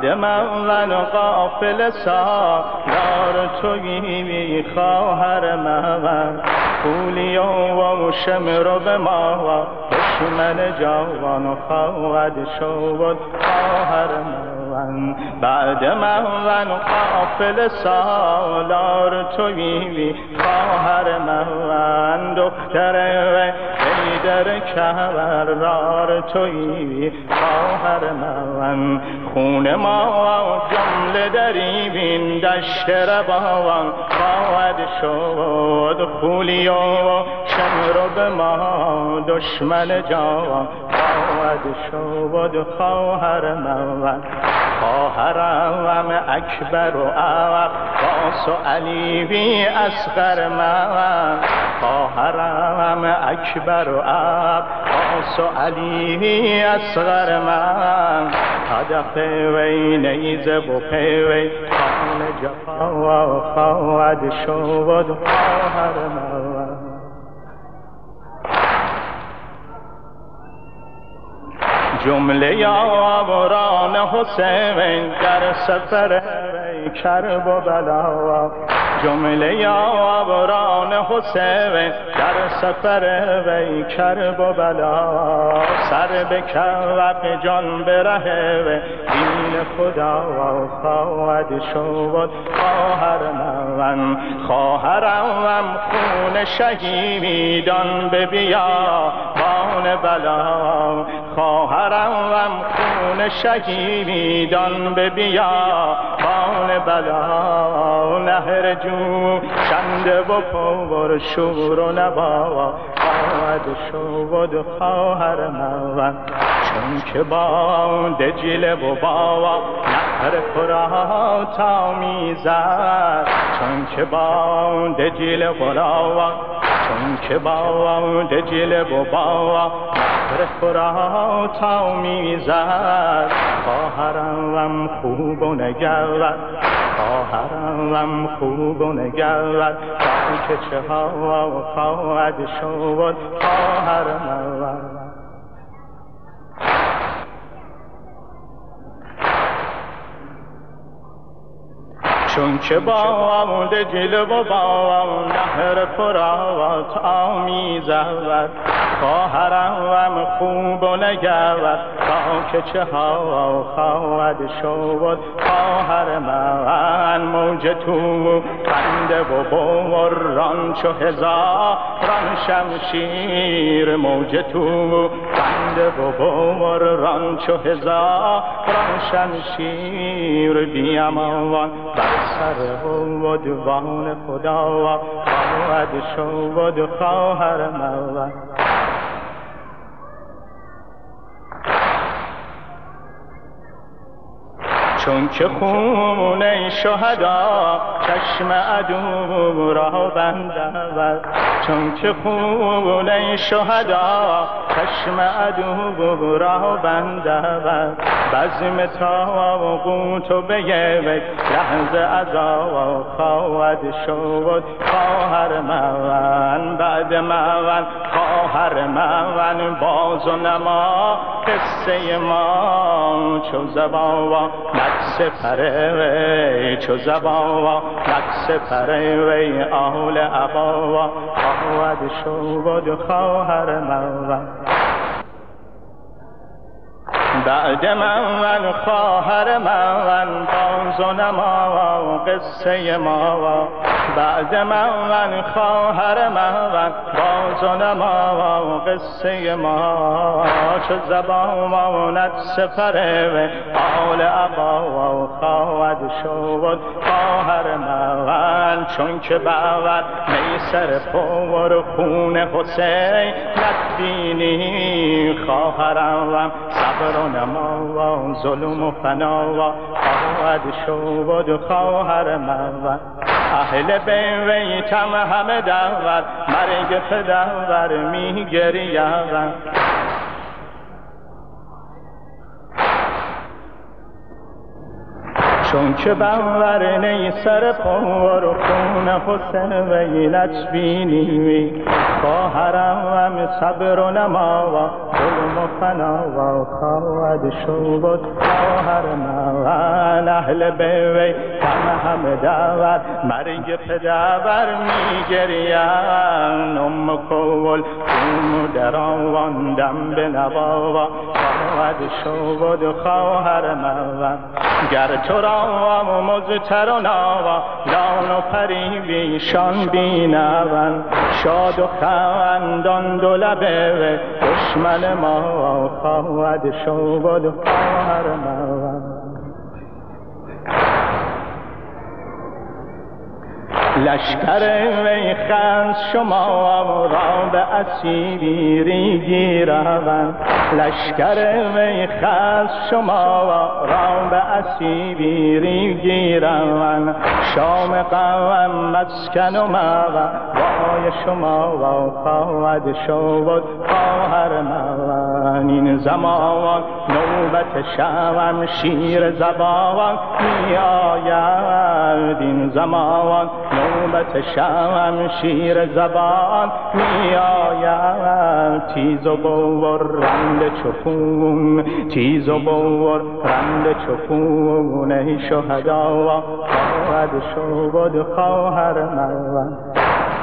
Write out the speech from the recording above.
بعد من قافل سالار تویی خواهر من پولی و شمر به ما دشمن جوان خواهد شد خواهر من بعد من قافل سالار تویی خواهر من دختر حیدر کبرار تویی خواهر من خون ما جمله دری بین دشت روان خواهد شد خولی و شمر به ما دشمن جوان خواهد شد خواهر من خواهرم اکبر و عباس و علی بی اصغر من خواهرم اکبر و عباس و علی بی اصغر من هدف وی نیزه و پیوی خان جفا خواهد شد خواهر من جمله یاوران حسین در سفر وی کرب و بلا جمله یاوران حسین در سفر وی کرب و بلا سر به کوف جان بره و دین خدا خواهد شد خواهر من خواهرم خون شهیدان به بیابان بلا خواهرم خون شهیدان به بیابان بلا نهر جو شنده و پر شور و نوا خواهد شد خواهر من چون که با دجله و با نهر فرات آمیزد چون که با دجله و چون که با دجله و با نهر فرات آمیزد خواهرم خوب و نگرد خواهرم خوب و نگرد که چه ها خواهد شد خواهر من چون که با دجله و با نهر فرات آمیزد خواهرم خوب و نگرد که چه ها خواهد شد خواهر من موج تو خنده و بران چو هزاران شمشیر موج تو خنده و بران چو هزاران شمشیر بیامان بر سر و دیوان خدا خواهد شد خواهر من چون که خون شهدا چشم عدو را بندد چون که خون شهدا چشم عدو را بندد بزم طاغوت و به یک لحظه عذاب خواهد شد خواهر من بعد من خواهر من باز و نما قصه ما چو زبان نقص پره چو زبان نقص پره وی آل عبا خواهد شد خواهر من بعد من خواهر من باز و نما قصه ما بعد من خواهر من باز و نما قصه ما چو زبان سپره و آل عبا خواهد شد خواهر من چون که باور میسر پر خون حسین نبینی خواهرم صبر و نما ظلم و فنا خواهد شد خواهر من اهل بیتم همه دور مرگ پدر می گریم چون که باور نی سر پر خون حسین ویلت بینی خواهرم صبر و نما ظلم و فنا خواهد شد خواهر من اهل بیوی کم همه دور مرگ پدر میگریم ام کول توم در آواندم به نوا خواهد شد خواهر من گر تو را مزتر و ناوا لان و پری بیشان بینون شاد و خندان دو لبه دشمن ما خواهد شد خواهر من لشکر میخند شما را به اسیری گیرند لشکر میخند شما را به اسیری گیرند شام قوم مسکن و موا وای شما خواهد شد خواهر من این زمان نوبت شوم شیر زبان می آید این زمان نوبت شوم شیر زبان می آید تیز و بورنده چخون تیز و بورنده چخون ای شهدا خواهد شد خواهر من